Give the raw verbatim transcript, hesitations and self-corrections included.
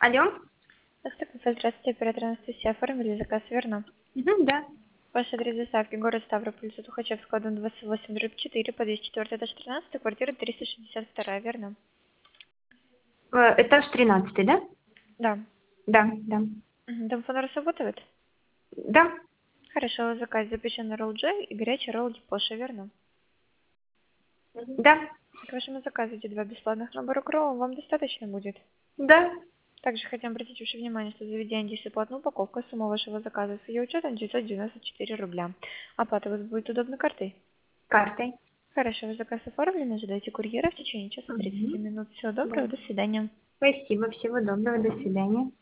Алло? Здравствуйте, здравствуйте, оператор Анастасия. Оформили заказ, верно? Мгм, да. Ваш адрес доставки: город Ставрополь, улица Тухачевского, дом двадцать восемь, дробь четыре, подъезд четыре, этаж тринадцать, квартира триста шестьдесят два, верно? Э, Этаж тринадцатый, да? Да. Да, да. Мгм. Домофон работает? Да, Хорошо, заказ: запеченный ролл Джей и горячий ролл Япоша, верно? да, К вашему заказу эти два бесплатных набора кроллов вам достаточно будет? да. Также хотим обратить ваше внимание, что заведение действует платная упаковка. Сумма вашего заказа с ее учетом девятьсот девяносто четыре рубля. Оплата у вас будет удобной картой? Картой. Хорошо, ваш заказ оформлен. Ожидайте курьера в течение часа тридцати Мгм. минут. Всего Да. доброго, до свидания. Спасибо, всего доброго, до свидания.